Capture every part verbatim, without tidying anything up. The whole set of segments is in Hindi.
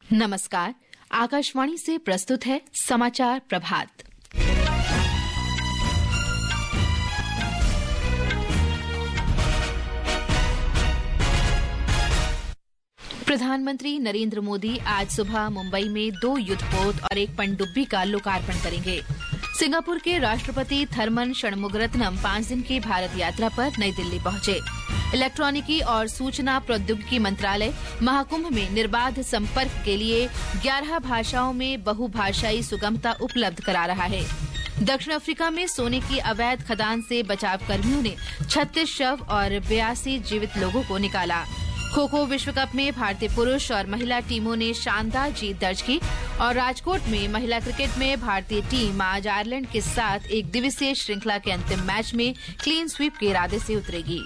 नमस्कार, आकाशवाणी से प्रस्तुत है समाचार प्रभात। प्रधानमंत्री नरेंद्र मोदी आज सुबह मुंबई में दो युद्धपोत और एक पनडुब्बी का लोकार्पण करेंगे। सिंगापुर के राष्ट्रपति थरमन षणमुगरत्नम पांच दिन की भारत यात्रा पर नई दिल्ली पहुंचे। इलेक्ट्रॉनिकी और सूचना प्रौद्योगिकी मंत्रालय महाकुंभ में निर्बाध संपर्क के लिए ग्यारह भाषाओं में बहुभाषाई सुगमता उपलब्ध करा रहा है। दक्षिण अफ्रीका में सोने की अवैध खदान से बचाव कर्मियों ने छत्तीस शव और बयासी जीवित लोगों को निकाला। खो खो विश्व कप में भारतीय पुरुष और महिला टीमों ने शानदार जीत दर्ज की और राजकोट में महिला क्रिकेट में भारतीय टीम आज आयरलैंड के साथ एक दिवसीय श्रृंखला के अंतिम मैच में क्लीन स्वीप के इरादे से उतरेगी।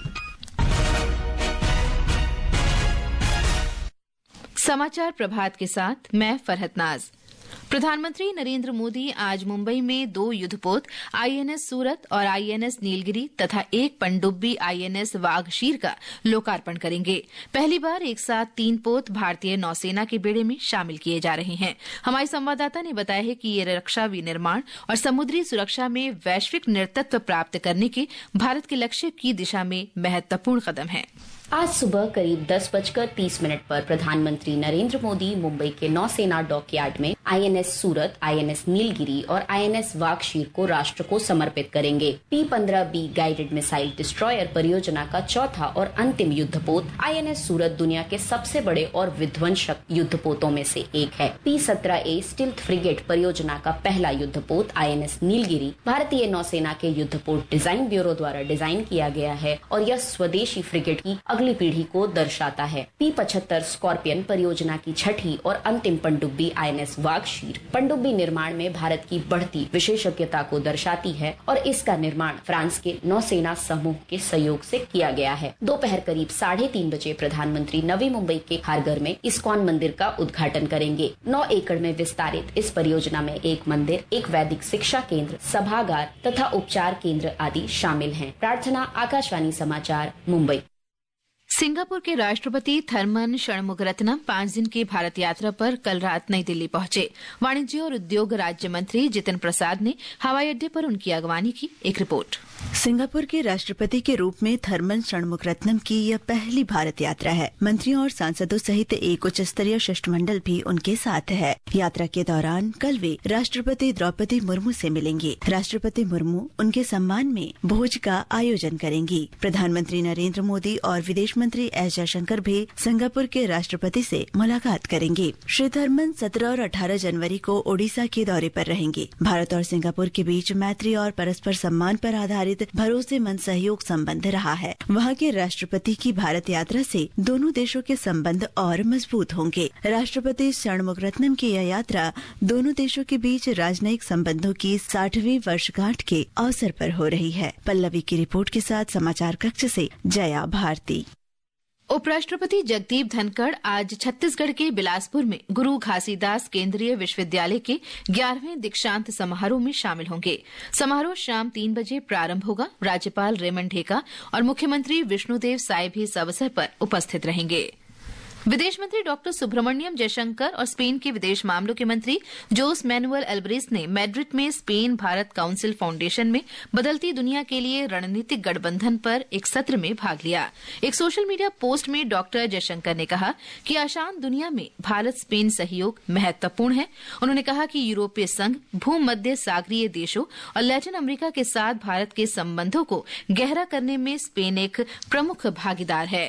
समाचार प्रभात के साथ मैं फरहत नाज। प्रधानमंत्री नरेंद्र मोदी आज मुंबई में दो युद्धपोत आईएनएस सूरत और आईएनएस नीलगिरी तथा एक पनडुब्बी आईएनएस वाघशीर का लोकार्पण करेंगे। पहली बार एक साथ तीन पोत भारतीय नौसेना के बेड़े में शामिल किए जा रहे हैं। हमारे संवाददाता ने बताया है कि ये रक्षा विनिर्माण और समुद्री सुरक्षा में वैश्विक नेतृत्व प्राप्त करने के भारत के लक्ष्य की दिशा में महत्वपूर्ण कदम है। आज सुबह करीब दस बजकर तीस मिनट पर प्रधानमंत्री नरेंद्र मोदी मुंबई के नौसेना डॉकयार्ड में आईएनएस सूरत, आईएनएस नीलगिरी और आईएनएस वाघशीर को राष्ट्र को समर्पित करेंगे। टी पंद्रह बी गाइडेड मिसाइल डिस्ट्रॉयर परियोजना का चौथा और अंतिम युद्धपोत आईएनएस सूरत दुनिया के सबसे बड़े और विध्वंसक युद्धपोतों में से एक है। पी सत्रह ए स्टिल्थ फ्रिगेट परियोजना का पहला युद्धपोत आईएनएस नीलगिरी भारतीय नौसेना के युद्धपोत डिजाइन ब्यूरो द्वारा डिजाइन किया गया है और यह स्वदेशी फ्रिगेट की अगली पीढ़ी को दर्शाता है। पी पचहत्तर स्कॉर्पियन परियोजना की छठी और अंतिम पनडुब्बी आईएनएस वाघशीर पनडुब्बी निर्माण में भारत की बढ़ती विशेषज्ञता को दर्शाती है और इसका निर्माण फ्रांस के नौसेना समूह के सहयोग से किया गया है। दोपहर करीब साढ़े तीन बजे प्रधानमंत्री नवी मुंबई के खारघर में इस्कॉन मंदिर का उद्घाटन करेंगे। नौ एकड़ में विस्तारित इस परियोजना में एक मंदिर, एक वैदिक शिक्षा केंद्र, सभागार तथा उपचार केंद्र आदि शामिल हैं। प्रार्थना, आकाशवाणी समाचार, मुंबई। सिंगापुर के राष्ट्रपति थरमन षणमुगरत्नम पांच दिन की भारत यात्रा पर कल रात नई दिल्ली पहुंचे। वाणिज्य और उद्योग राज्य मंत्री जितिन प्रसाद ने हवाई अड्डे पर उनकी अगवानी की। एक रिपोर्ट। सिंगापुर के राष्ट्रपति के रूप में थरमन षणमुगरत्नम की यह पहली भारत यात्रा है। मंत्रियों और सांसदों सहित एक उच्च स्तरीय शिष्टमंडल भी उनके साथ है। यात्रा के दौरान कल वे राष्ट्रपति द्रौपदी मुर्मू से मिलेंगे। राष्ट्रपति मुर्मू उनके सम्मान में भोज का आयोजन करेंगी। प्रधानमंत्री नरेंद्र मोदी और विदेश मंत्री एस जयशंकर भी सिंगापुर के राष्ट्रपति से मुलाकात करेंगे। श्री थरमन सत्रह और अठारह जनवरी को ओडिशा के दौरे पर रहेंगे। भारत और सिंगापुर के बीच मैत्री और परस्पर सम्मान पर आधारित भरोसेमंद सहयोग संबंध रहा है। वहां के राष्ट्रपति की भारत यात्रा से दोनों देशों के संबंध और मजबूत होंगे। राष्ट्रपति षणमुगरत्नम की यह यात्रा दोनों देशों के बीच राजनयिक संबंधों की साठवीं वर्षगांठ के अवसर पर हो रही है। पल्लवी की रिपोर्ट के साथ समाचार कक्ष से जया भारती। उपराष्ट्रपति जगदीप धनखड़ आज छत्तीसगढ़ के बिलासपुर में गुरु घासीदास केंद्रीय विश्वविद्यालय के ग्यारहवें दीक्षांत समारोह में शामिल होंगे। समारोह शाम तीन बजे प्रारंभ होगा। राज्यपाल रेमन ढेका और मुख्यमंत्री विष्णुदेव साय भी इस अवसर पर उपस्थित रहेंगे। विदेश मंत्री डॉक्टर सुब्रमण्यम जयशंकर और स्पेन के विदेश मामलों के मंत्री जोस मैनुअल एल्ब्रेस ने मैड्रिड में स्पेन भारत काउंसिल फाउंडेशन में बदलती दुनिया के लिए रणनीतिक गठबंधन पर एक सत्र में भाग लिया। एक सोशल मीडिया पोस्ट में डॉक्टर जयशंकर ने कहा कि आसान दुनिया में भारत स्पेन सहयोग महत्वपूर्ण है। उन्होंने कहा कि यूरोपीय संघ, भूमध्य सागरीय देशों और लैटिन अमेरिका के साथ भारत के संबंधों को गहरा करने में स्पेन एक प्रमुख भागीदार है।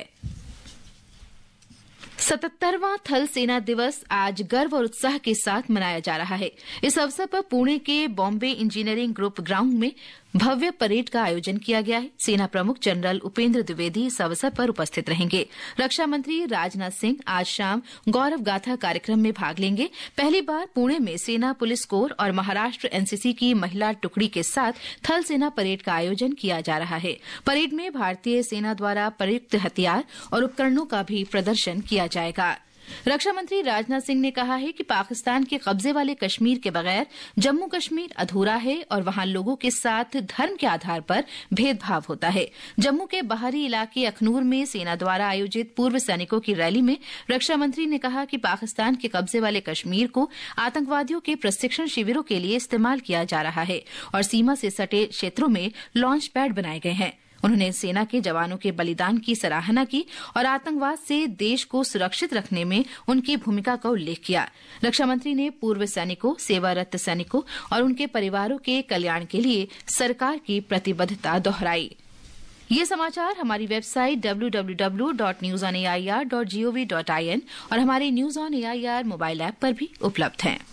सतहत्तरवां थल सेना दिवस आज गर्व और उत्साह के साथ मनाया जा रहा है। इस अवसर पर पुणे के बॉम्बे इंजीनियरिंग ग्रुप ग्राउंड में भव्य परेड का आयोजन किया गया है। सेना प्रमुख जनरल उपेंद्र द्विवेदी इस अवसर पर उपस्थित रहेंगे। रक्षा मंत्री राजनाथ सिंह आज शाम गौरव गाथा कार्यक्रम में भाग लेंगे। पहली बार पुणे में सेना पुलिस कोर और महाराष्ट्र एनसीसी की महिला टुकड़ी के साथ थल सेना परेड का आयोजन किया जा रहा है। परेड में भारतीय सेना द्वारा प्रयुक्त हथियार और उपकरणों का भी प्रदर्शन किया जाएगा। रक्षा मंत्री राजनाथ सिंह ने कहा है कि पाकिस्तान के कब्जे वाले कश्मीर के बगैर जम्मू कश्मीर अधूरा है और वहां लोगों के साथ धर्म के आधार पर भेदभाव होता है। जम्मू के बाहरी इलाके अखनूर में सेना द्वारा आयोजित पूर्व सैनिकों की रैली में रक्षा मंत्री ने कहा कि पाकिस्तान के कब्जे वाले कश्मीर को आतंकवादियों के प्रशिक्षण शिविरों के लिए इस्तेमाल किया जा रहा है और सीमा से सटे क्षेत्रों में लॉन्च पैड बनाए गए हैं। उन्होंने सेना के जवानों के बलिदान की सराहना की और आतंकवाद से देश को सुरक्षित रखने में उनकी भूमिका का उल्लेख किया। रक्षा मंत्री ने पूर्व सैनिकों, सेवारत सैनिकों और उनके परिवारों के कल्याण के लिए सरकार की प्रतिबद्धता दोहराई। ये समाचार हमारी website W W W dot news on A I R dot G O V dot I N और हमारे news on A I R mobile app पर भी उपलब्ध हैं।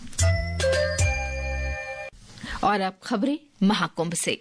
और अब खबरें महाकुंभ से।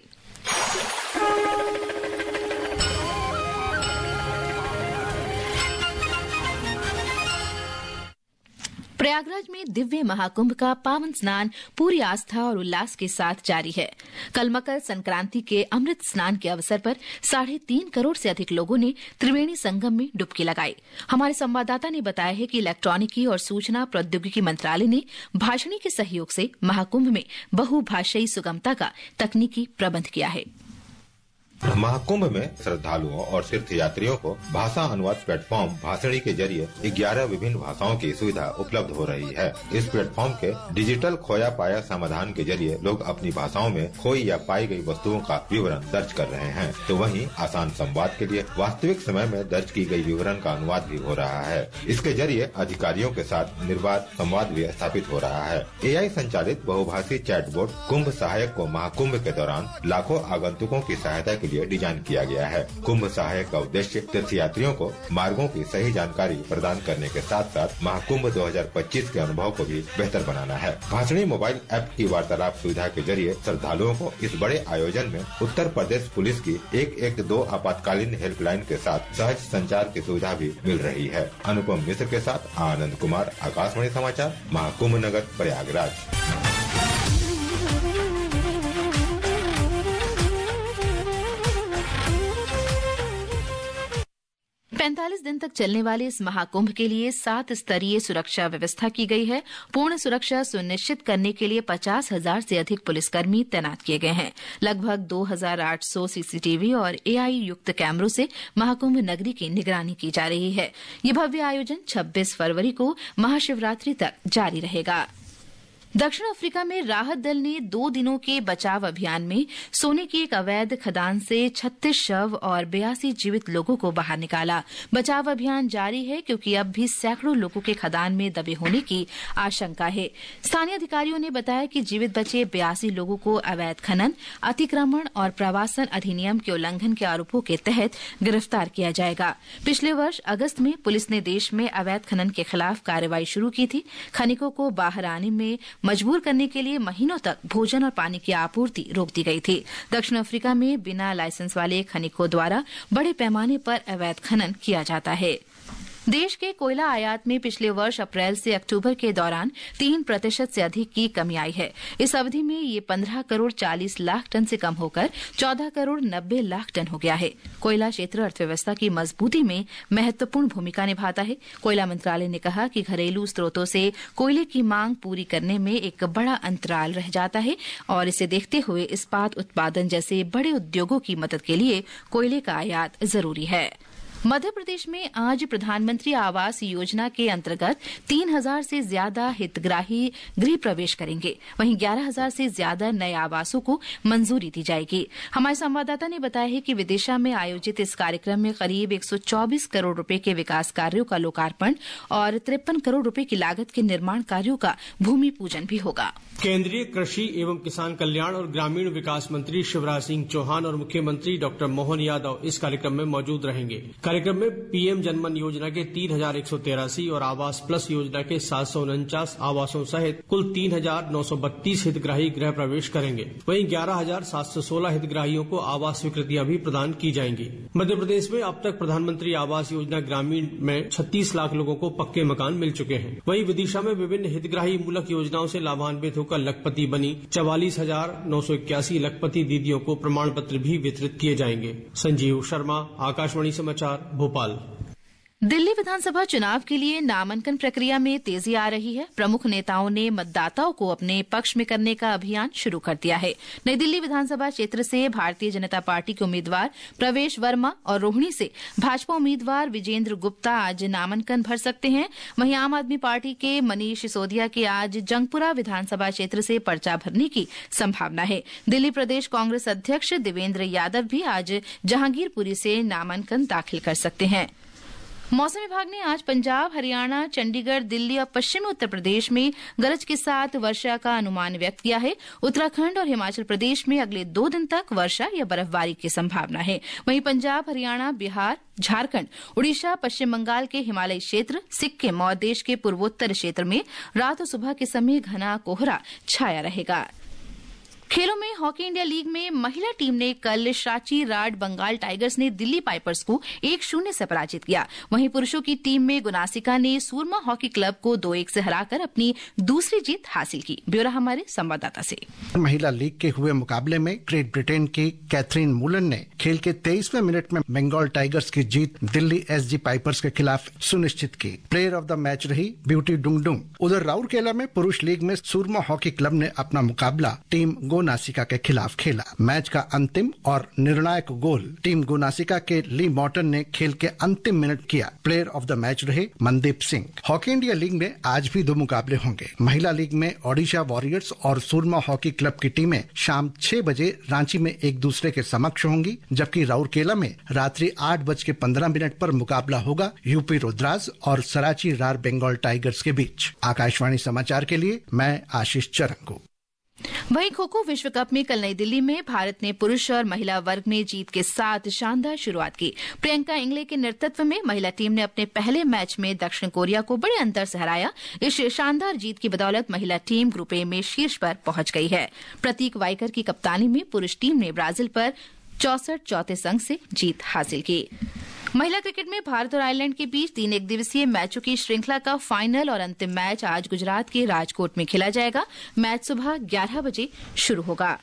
प्रयागराज में दिव्य महाकुंभ का पावन स्नान पूरी आस्था और उल्लास के साथ जारी है। कल मकर संक्रांति के अमृत स्नान के अवसर पर साढ़े तीन करोड़ से अधिक लोगों ने त्रिवेणी संगम में डुबकी लगाई। हमारे संवाददाता ने बताया है कि इलेक्ट्रॉनिकी और सूचना प्रौद्योगिकी मंत्रालय ने भाषणी के सहयोग से महाकुंभ में बहुभाषाई सुगमता का तकनीकी प्रबंध किया है। महाकुंभ में श्रद्धालुओं और तीर्थ यात्रियों को भाषा अनुवाद प्लेटफॉर्म भाषणी के जरिए ग्यारह विभिन्न भाषाओं की सुविधा उपलब्ध हो रही है। इस प्लेटफॉर्म के डिजिटल खोया पाया समाधान के जरिए लोग अपनी भाषाओं में खोई या पाई गई वस्तुओं का विवरण दर्ज कर रहे हैं, तो वहीं आसान संवाद के लिए वास्तविक समय में दर्ज की गई विवरण का अनुवाद भी हो रहा है। इसके जरिए अधिकारियों के साथ निर्बाध संवाद भी स्थापित हो रहा है। ए आई संचालित बहुभाषी चैटबोट कुंभ सहायक को महाकुंभ के दौरान लाखों आगंतुकों की सहायता के लिए डिजाइन किया गया है। कुंभ सहायक का उद्देश्य तीर्थयात्रियों को मार्गों की सही जानकारी प्रदान करने के साथ साथ महाकुंभ दो हज़ार पच्चीस के अनुभव को भी बेहतर बनाना है। भाषणी मोबाइल ऐप की वार्तालाप सुविधा के जरिए श्रद्धालुओं को इस बड़े आयोजन में उत्तर प्रदेश पुलिस की एक एक दो आपातकालीन हेल्पलाइन के साथ सहज संचार की सुविधा भी मिल रही है। अनुपम मिश्र के साथ आनंद कुमार, आकाशवाणी समाचार, महाकुंभ नगर, प्रयागराज। पैंतालीस दिन तक चलने वाले इस महाकुंभ के लिए सात स्तरीय सुरक्षा व्यवस्था की गई है। पूर्ण सुरक्षा सुनिश्चित करने के लिए पचास हजार से अधिक पुलिसकर्मी तैनात किए गए हैं। लगभग दो हजार आठ सौ सीसीटीवी और ए आई युक्त कैमरों से महाकुंभ नगरी की निगरानी की जा रही है। ये भव्य आयोजन छब्बीस फरवरी को महाशिवरात्रि तक जारी रहेगा। दक्षिण अफ्रीका में राहत दल ने दो दिनों के बचाव अभियान में सोने की एक अवैध खदान से छत्तीस शव और बयासी जीवित लोगों को बाहर निकाला। बचाव अभियान जारी है क्योंकि अब भी सैकड़ों लोगों के खदान में दबे होने की आशंका है। स्थानीय अधिकारियों ने बताया कि जीवित बचे बयासी लोगों को अवैध खनन, अतिक्रमण और प्रवासन अधिनियम के उल्लंघन के आरोपों के तहत गिरफ्तार किया जाएगा। पिछले वर्ष अगस्त में पुलिस ने देश में अवैध खनन के खिलाफ कार्रवाई शुरू की थी। खनिकों को बाहर आने में मजबूर करने के लिए महीनों तक भोजन और पानी की आपूर्ति रोक दी गई थी। दक्षिण अफ्रीका में बिना लाइसेंस वाले खनिकों द्वारा बड़े पैमाने पर अवैध खनन किया जाता है। देश के कोयला आयात में पिछले वर्ष अप्रैल से अक्टूबर के दौरान तीन प्रतिशत से अधिक की कमी आई है। इस अवधि में ये पंद्रह करोड़ चालीस लाख टन से कम होकर चौदह करोड़ नब्बे लाख टन हो गया है। कोयला क्षेत्र अर्थव्यवस्था की मजबूती में महत्वपूर्ण भूमिका निभाता है। कोयला मंत्रालय ने कहा कि घरेलू स्रोतों से कोयले की मांग पूरी करने में एक बड़ा अंतराल रह जाता है और इसे देखते हुए इस्पात उत्पादन जैसे बड़े उद्योगों की मदद के लिए कोयले का आयात जरूरी है। मध्य प्रदेश में आज प्रधानमंत्री आवास योजना के अंतर्गत तीन हजार से ज्यादा हितग्राही गृह प्रवेश करेंगे। वहीं ग्यारह हजार से ज्यादा नए आवासों को मंजूरी दी जाएगी। हमारे संवाददाता ने बताया है कि विदिशा में आयोजित इस कार्यक्रम में करीब एक सौ चौबीस करोड़ रुपए के विकास कार्यों का लोकार्पण और तिरपन करोड़ रुपए की लागत के निर्माण कार्यों का भूमि पूजन भी होगा। केंद्रीय कृषि एवं किसान कल्याण और ग्रामीण विकास मंत्री शिवराज सिंह चौहान और मुख्यमंत्री डॉक्टर मोहन यादव इस कार्यक्रम में मौजूद रहेंगे। कार्यक्रम में पीएम जनमन योजना के तीन हजार एक सौ तेरासी और आवास प्लस योजना के सात सौ उनचास आवासों सहित कुल तीन हजार नौ सौ बत्तीस हितग्राही गृह प्रवेश करेंगे। वहीं ग्यारह हजार सात सौ सोलह हितग्राहियों को आवास स्वीकृतियां भी प्रदान की जाएंगी। मध्य प्रदेश में अब तक प्रधानमंत्री आवास योजना ग्रामीण में छत्तीस लाख लोगों को पक्के मकान मिल चुके हैं। वहीं विदिशा में विभिन्न हितग्राही मूलक योजनाओं से लाभान्वित होकर लखपति बनी चवालीस हजार नौ सौ इक्यासी लखपति दीदियों को प्रमाण पत्र भी वितरित किए जाएंगे। संजीव शर्मा, आकाशवाणी समाचार, भोपाल। दिल्ली विधानसभा चुनाव के लिए नामांकन प्रक्रिया में तेजी आ रही है। प्रमुख नेताओं ने मतदाताओं को अपने पक्ष में करने का अभियान शुरू कर दिया है। नई दिल्ली विधानसभा क्षेत्र से भारतीय जनता पार्टी के उम्मीदवार प्रवेश वर्मा और रोहिणी से भाजपा उम्मीदवार विजेंद्र गुप्ता आज नामांकन भर सकते हैं। वहीं आम आदमी पार्टी के मनीष सिसोदिया के आज जंगपुरा विधानसभा क्षेत्र से पर्चा भरने की संभावना है। दिल्ली प्रदेश कांग्रेस अध्यक्ष देवेंद्र यादव भी आज जहांगीरपुरी से नामांकन दाखिल कर सकते हैं। मौसम विभाग ने आज पंजाब, हरियाणा, चंडीगढ़, दिल्ली और पश्चिमी उत्तर प्रदेश में गरज के साथ वर्षा का अनुमान व्यक्त किया है। उत्तराखंड और हिमाचल प्रदेश में अगले दो दिन तक वर्षा या बर्फबारी की संभावना है। वहीं पंजाब, हरियाणा, बिहार, झारखंड, उड़ीसा, पश्चिम बंगाल के हिमालयी क्षेत्र, सिक्किम और देश के पूर्वोत्तर क्षेत्र में रात और सुबह के समय घना कोहरा छाया रहेगा। खेलों में हॉकी इंडिया लीग में महिला टीम ने कल सांची राड बंगाल टाइगर्स ने दिल्ली पाइपर्स को एक शून्य से पराजित किया। वहीं पुरुषों की टीम में गुनासिका ने सूरमा हॉकी क्लब को दो एक से हराकर अपनी दूसरी जीत हासिल की। ब्यौरा हमारे संवाददाता से। महिला लीग के हुए मुकाबले में ग्रेट ब्रिटेन की कैथरीन मूलन ने खेल के तेईसवें मिनट में बंगाल टाइगर्स की जीत दिल्ली एसजी पाइपर्स के खिलाफ सुनिश्चित की। प्लेयर ऑफ द मैच रही ब्यूटी डुंगडुंग। उधर राउरकेला में पुरुष लीग में सूरमा हॉकी क्लब ने अपना मुकाबला टीम गोनासिका के खिलाफ खेला। मैच का अंतिम और निर्णायक गोल टीम गोनासिका के ली मॉर्टन ने खेल के अंतिम मिनट किया। प्लेयर ऑफ द मैच रहे Mandeep Singh. Hockey India League में आज भी दो मुकाबले होंगे। महिला लीग में ओडिशा वॉरियर्स और सूरमा हॉकी क्लब की टीमें शाम छह बजे रांची में एक दूसरे के समक्ष होंगी, जबकि राउरकेला में रात्रि आठ बज के पंद्रह मिनट पर मुकाबला होगा यूपी रुद्राज और सराची रार बंगाल टाइगर्स के बीच। आकाशवाणी समाचार के लिए मैं आशीष चरंगू। वहीं खो खो विश्व कप में कल नई दिल्ली में भारत ने पुरुष और महिला वर्ग में जीत के साथ शानदार शुरुआत की। प्रियंका इंगले के नेतृत्व में महिला टीम ने अपने पहले मैच में दक्षिण कोरिया को बड़े अंतर से हराया। इस शानदार जीत की बदौलत महिला टीम ग्रुप ए में शीर्ष पर पहुंच गई है। प्रतीक वाइकर की कप्तानी में पुरुष टीम ने ब्राजील पर चौसठ चौतीस अंक से जीत हासिल की। महिला क्रिकेट में भारत और आयरलैंड के बीच तीन एक दिवसीय मैचों की श्रृंखला का फाइनल और अंतिम मैच आज गुजरात के राजकोट में खेला जाएगा। मैच सुबह ग्यारह बजे शुरू होगा।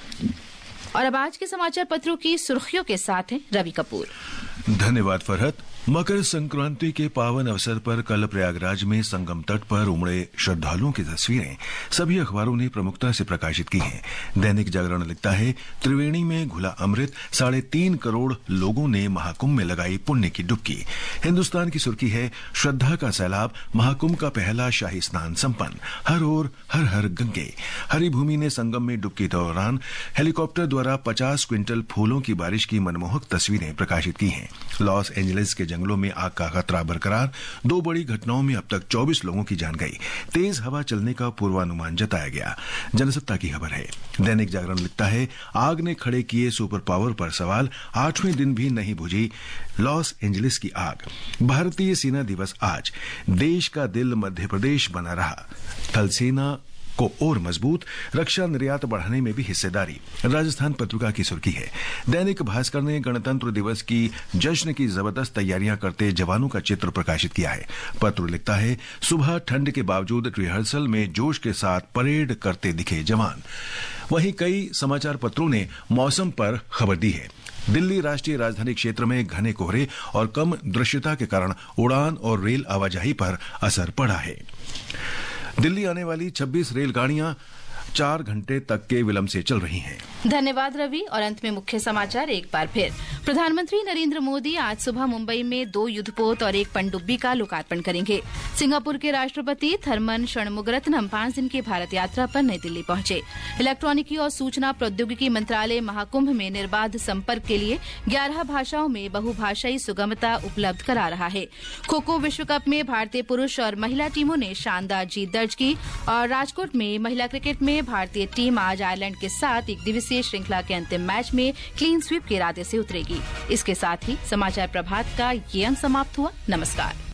और अब आज के समाचार पत्रों की सुर्खियों के साथ हैं रवि कपूर। धन्यवाद फरहत। मकर संक्रांति के पावन अवसर पर कल प्रयागराज में संगम तट पर उमड़े श्रद्धालुओं की तस्वीरें सभी अखबारों ने प्रमुखता से प्रकाशित की हैं। दैनिक जागरण लिखता है, त्रिवेणी में घुला अमृत, साढ़े तीन करोड़ लोगों ने महाकुंभ में लगाई पुण्य की डुबकी। हिन्दुस्तान की सुर्खी है, श्रद्धा का सैलाब, महाकुंभ का पहला शाही स्नान संपन्न, हर ओर हर हर गंगे। हरिभूमि ने संगम में डुबकी के दौरान हेलीकॉप्टर द्वारा पचास क्विंटल फूलों की बारिश की मनमोहक तस्वीरें प्रकाशित की हैं। लॉस एंजलिस के जंगलों में आग का खतरा बरकरार, दो बड़ी घटनाओं में अब तक चौबीस लोगों की जान गई। तेज हवा चलने का पूर्वानुमान जताया गया। जनसत्ता की खबर है। दैनिक जागरण लिखता है, आग ने खड़े किए सुपर पावर पर सवाल, आठवें दिन भी नहीं बुझी लॉस एंजलिस की आग। भारतीय सेना दिवस आज, देश का दिल मध्य प्रदेश बना रहा, थल सेना को और मजबूत, रक्षा निर्यात बढ़ाने में भी हिस्सेदारी। राजस्थान पत्रिका की सुर्खी है। दैनिक भास्कर ने गणतंत्र दिवस की जश्न की जबरदस्त तैयारियां करते जवानों का चित्र प्रकाशित किया है। पत्र लिखता है, सुबह ठंड के बावजूद रिहर्सल में जोश के साथ परेड करते दिखे जवान। वहीं कई समाचार पत्रों ने मौसम पर खबर दी है। दिल्ली राष्ट्रीय राजधानी क्षेत्र में घने कोहरे और कम दृश्यता के कारण उड़ान और रेल आवाजाही पर असर पड़ा है। दिल्ली आने वाली छब्बीस रेलगाड़ियां चार घंटे तक के विलंब से चल रही हैं। धन्यवाद रवि। और अंत में मुख्य समाचार एक बार फिर। प्रधानमंत्री नरेंद्र मोदी आज सुबह मुंबई में दो युद्धपोत और एक पनडुब्बी का लोकार्पण करेंगे। सिंगापुर के राष्ट्रपति थरमन षणमुगरत्नम पांच दिन की भारत यात्रा पर नई दिल्ली पहुंचे। इलेक्ट्रॉनिकी और सूचना प्रौद्योगिकी मंत्रालय महाकुंभ में निर्बाध संपर्क के लिए ग्यारह भाषाओं में बहुभाषाई सुगमता उपलब्ध करा रहा है। खो खो विश्व कप में भारतीय पुरुष और महिला टीमों ने शानदार जीत दर्ज की। और राजकोट में महिला क्रिकेट में भारतीय टीम आज आयरलैंड के साथ एक दिवसीय श्रृंखला के अंतिम मैच में क्लीन स्वीप के इरादे से उतरेगी। इसके साथ ही समाचार प्रभात का ये अंक समाप्त हुआ। नमस्कार।